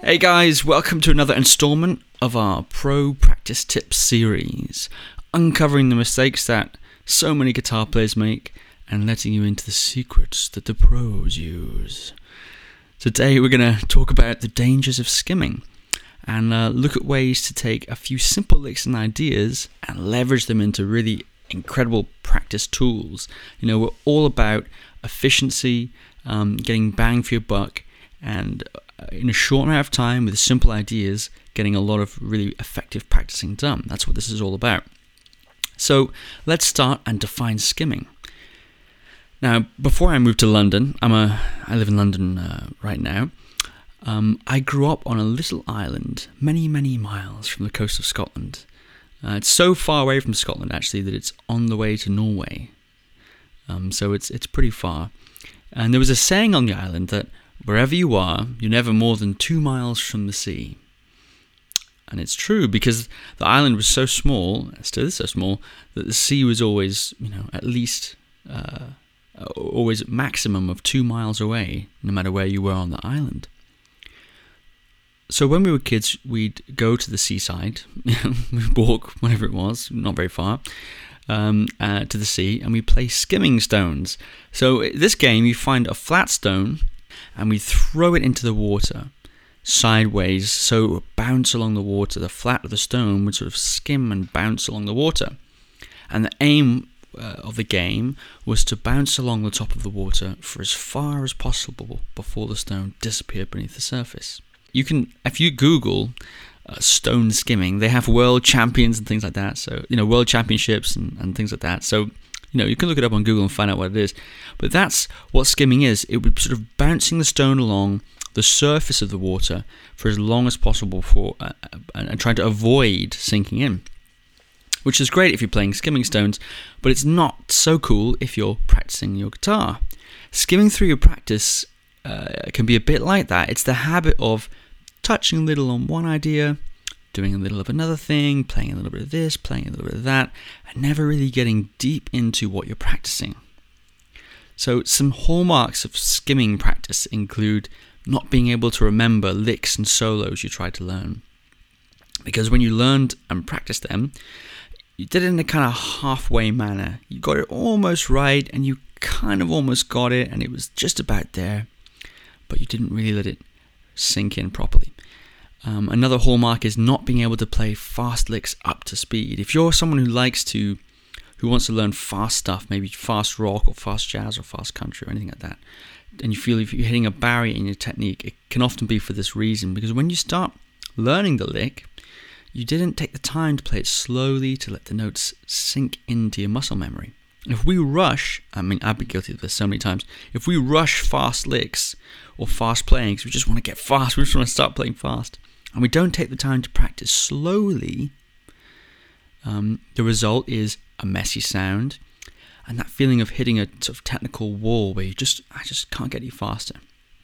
Hey guys, welcome to another installment of our Pro Practice Tips series, uncovering the mistakes that so many guitar players make and letting you into the secrets that the pros use. Today we're going to talk about the dangers of skimming and look at ways to take a few simple licks and ideas and leverage them into really incredible practice tools. You know, we're all about efficiency, getting bang for your buck, and in a short amount of time with simple ideas, getting a lot of really effective practicing done. That's what this is all about. So let's start and define skimming. Now, before I moved to London, I live in London right now. I grew up on a little island, many miles from the coast of Scotland. It's so far away from Scotland, actually, that it's on the way to Norway. So it's pretty far. And there was a saying on the island that wherever you are, you're never more than 2 miles from the sea. And it's true, because the island was so small, still is so small, that the sea was always, at least, always maximum of 2 miles away, no matter where you were on the island. So when we were kids, we'd go to the seaside, we'd walk, whatever it was, not very far, to the sea, and we play skimming stones. So this game, you find a flat stone, and we throw it into the water sideways, so it would bounce along the water. The flat of the stone would sort of skim and bounce along the water. And the aim of the game was to bounce along the top of the water for as far as possible before the stone disappeared beneath the surface. You can, if you Google stone skimming, they have world champions and things like that. So, world championships and things like that. So, you can look it up on Google and find out what it is. But that's what skimming is. It would sort of bouncing the stone along the surface of the water for as long as possible and trying to avoid sinking in. Which is great if you're playing skimming stones, but it's not so cool if you're practicing your guitar. Skimming through your practice can be a bit like that. It's the habit of touching a little on one idea, doing a little of another thing, playing a little bit of this, playing a little bit of that, and never really getting deep into what you're practicing. So some hallmarks of skimming practice include not being able to remember licks and solos you tried to learn. Because when you learned and practiced them, you did it in a kind of halfway manner. You got it almost right, and you kind of almost got it, and it was just about there, but you didn't really let it sink in properly. Another hallmark is not being able to play fast licks up to speed. If you're someone who wants to learn fast stuff, maybe fast rock or fast jazz or fast country or anything like that, and you feel if you're hitting a barrier in your technique, it can often be for this reason, because when you start learning the lick, you didn't take the time to play it slowly to let the notes sink into your muscle memory. If we rush, I've been guilty of this so many times, if we rush fast licks or fast playing because we just want to get fast, we just want to start playing fast, and we don't take the time to practice slowly, the result is a messy sound and that feeling of hitting a sort of technical wall where I just can't get any faster.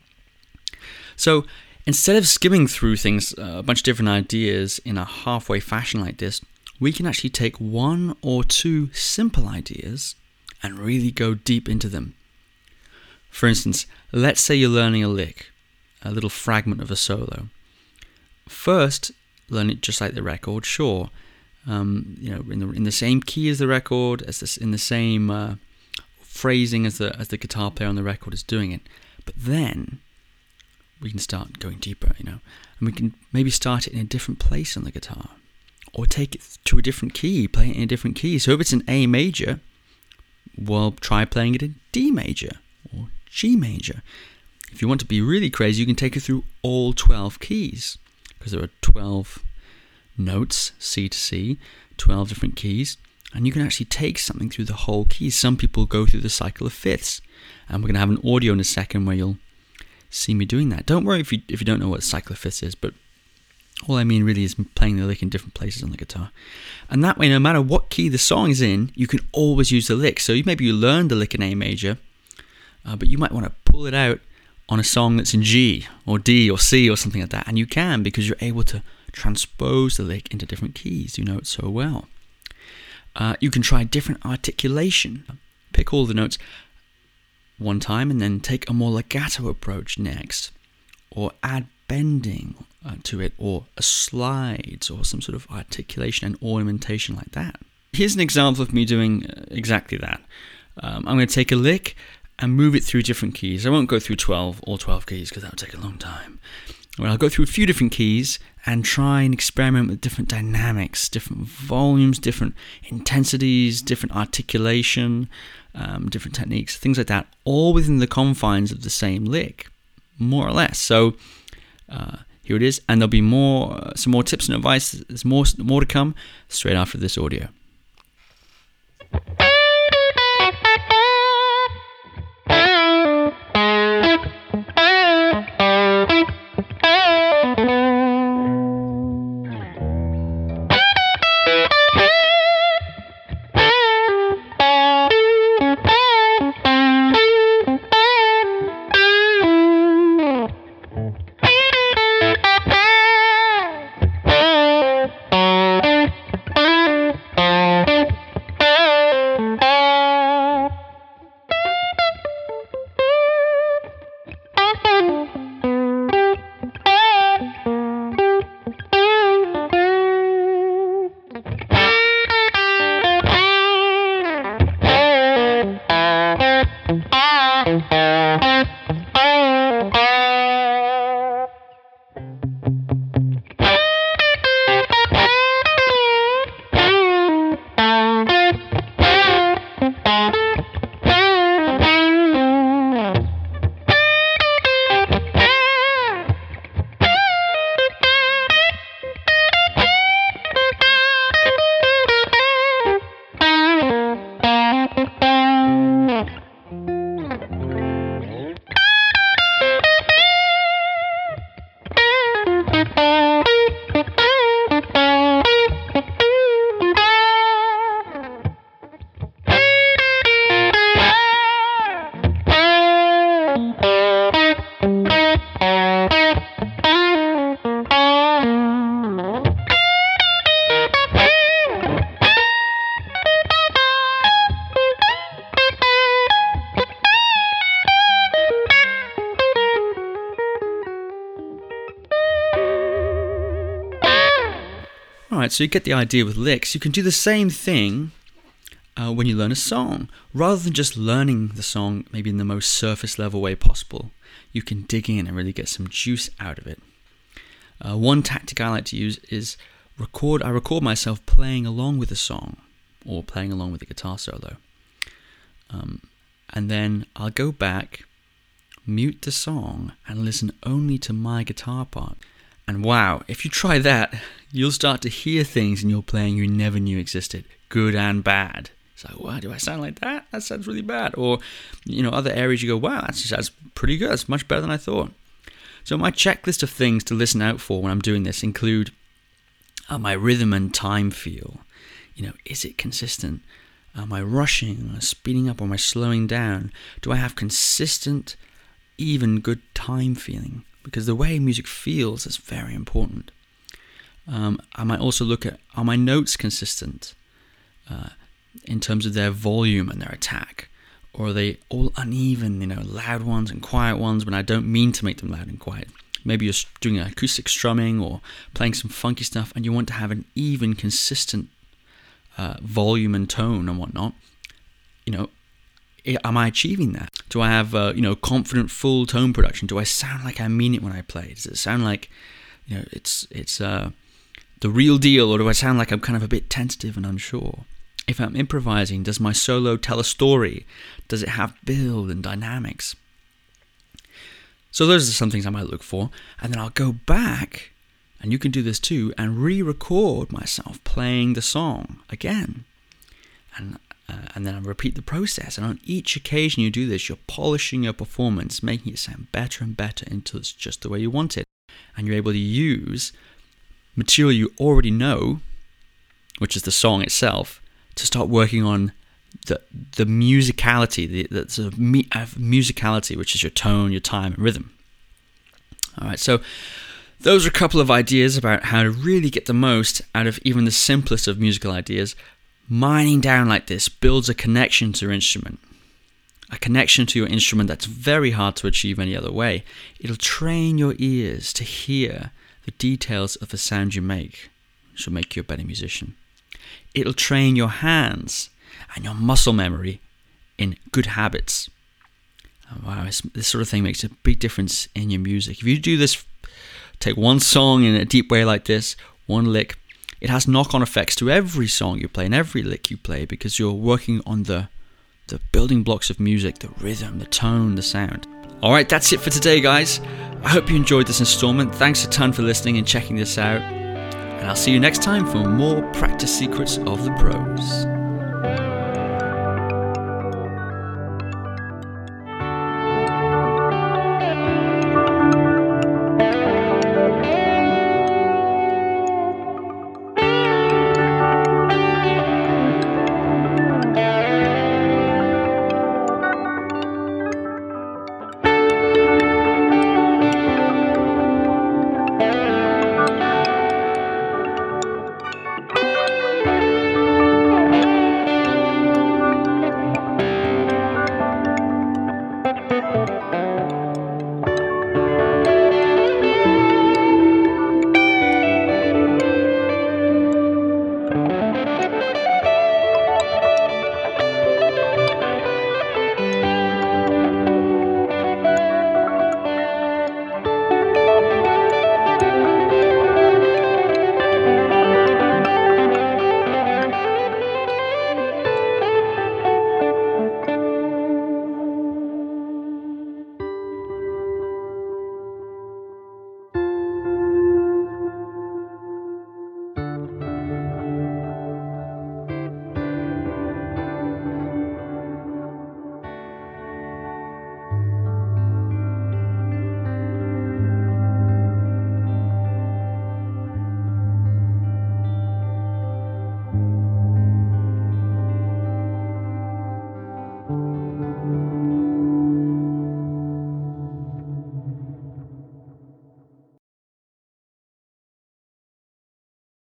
So instead of skimming through things, a bunch of different ideas in a halfway fashion like this, we can actually take one or two simple ideas and really go deep into them. For instance, let's say you're learning a lick, a little fragment of a solo. First, learn it just like the record, sure. In the same key as the record, in the same phrasing as the guitar player on the record is doing it. But then we can start going deeper, and we can maybe start it in a different place on the guitar, or take it to a different key, play it in a different key. So if it's an A major, well, try playing it in D major or G major. If you want to be really crazy, you can take it through all 12 keys, because there are 12 notes, C to C, 12 different keys, and you can actually take something through the whole keys. Some people go through the cycle of fifths, and we're going to have an audio in a second where you'll see me doing that. Don't worry if you don't know what a cycle of fifths is, but all I mean really is playing the lick in different places on the guitar. And that way, no matter what key the song is in, you can always use the lick. So maybe you learned the lick in A major, but you might want to pull it out on a song that's in G or D or C or something like that. And you can, because you're able to transpose the lick into different keys. You know it so well. You can try different articulation. Pick all the notes one time and then take a more legato approach next. Or add bending to it, or a slide, or some sort of articulation and ornamentation like that. Here's an example of me doing exactly that. I'm going to take a lick and move it through different keys. I won't go through all 12 keys because that would take a long time. Well, I'll go through a few different keys and try and experiment with different dynamics, different volumes, different intensities, different articulation, different techniques, things like that, all within the confines of the same lick, more or less. So here it is, and there'll be some more tips and advice. There's more to come straight after this audio. Alright, so you get the idea with licks. You can do the same thing when you learn a song. Rather than just learning the song maybe in the most surface level way possible, you can dig in and really get some juice out of it. One tactic I like to use is I record myself playing along with a song or playing along with a guitar solo. And then I'll go back, mute the song, and listen only to my guitar part. And wow, if you try that, you'll start to hear things in your playing you never knew existed, good and bad. It's like, wow, do I sound like that? That sounds really bad. Or, other areas you go, wow, that's pretty good. That's much better than I thought. So my checklist of things to listen out for when I'm doing this include my rhythm and time feel. Is it consistent? Am I rushing, or speeding up, or am I slowing down? Do I have consistent, even good time feeling? Because the way music feels is very important. I might also look at, are my notes consistent in terms of their volume and their attack? Or are they all uneven, loud ones and quiet ones when I don't mean to make them loud and quiet? Maybe you're doing acoustic strumming or playing some funky stuff and you want to have an even, consistent volume and tone and whatnot. Am I achieving that? Do I have, confident, full tone production? Do I sound like I mean it when I play? Does it sound like, it's the real deal, or do I sound like I'm kind of a bit tentative and unsure? If I'm improvising, does my solo tell a story? Does it have build and dynamics? So those are some things I might look for, and then I'll go back, and you can do this too, and re-record myself playing the song again, and then I repeat the process. And on each occasion you do this, you're polishing your performance, making it sound better and better until it's just the way you want it, and you're able to use material you already know, which is the song itself, to start working on the musicality, the sort of musicality, which is your tone, your time, and rhythm. All right, so those are a couple of ideas about how to really get the most out of even the simplest of musical ideas. Mining down like this builds a connection to your instrument. A connection to your instrument that's very hard to achieve any other way. It'll train your ears to hear the details of the sound you make, which will make you a better musician. It'll train your hands and your muscle memory in good habits. Wow, this sort of thing makes a big difference in your music. If you do this, take one song in a deep way like this, one lick, it has knock-on effects to every song you play and every lick you play, because you're working on the building blocks of music, the rhythm, the tone, the sound. Alright, that's it for today, guys. I hope you enjoyed this installment. Thanks a ton for listening and checking this out. And I'll see you next time for more practice secrets of the pros.